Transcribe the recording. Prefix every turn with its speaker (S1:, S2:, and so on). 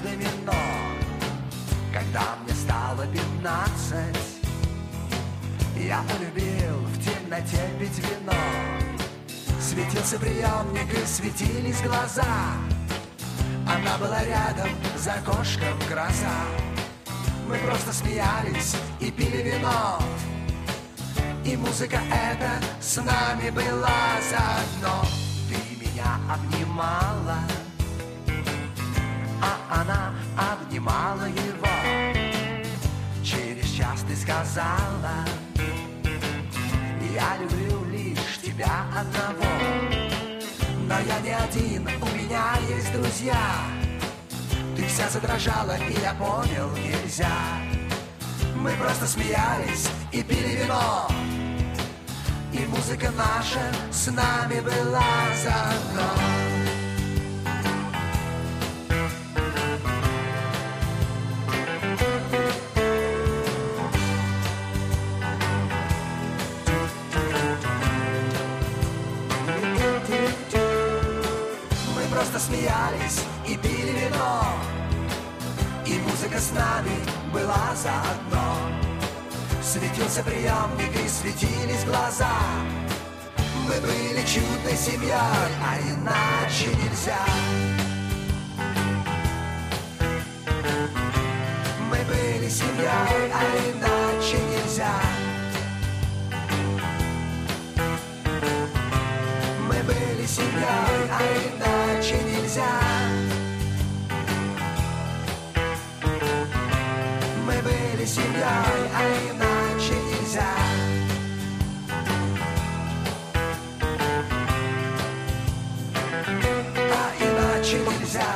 S1: домино. Когда мне стало 15, я полюбил в темноте пить вино. Светился приемник и светились глаза. Она была рядом, за окошком гроза. Мы просто смеялись и пили вино. И музыка эта с нами была заодно. Ты меня обнимала, а она обнимала его. Через час ты сказала: я люблю лишь тебя одного. Но я не один, у меня есть друзья. Ты вся задрожала, и я понял, нельзя. Мы просто смеялись и пили вино. И музыка наша с нами была заодно. Мы просто смеялись и пили вино. И музыка с нами была заодно. Светился приемник и светились глаза. Мы были чудной семьей, а иначе нельзя. Мы были семьей, а иначе нельзя. Мы были семьей, а иначе нельзя. Мы были семьей, а иначе нельзя. А иначе нельзя.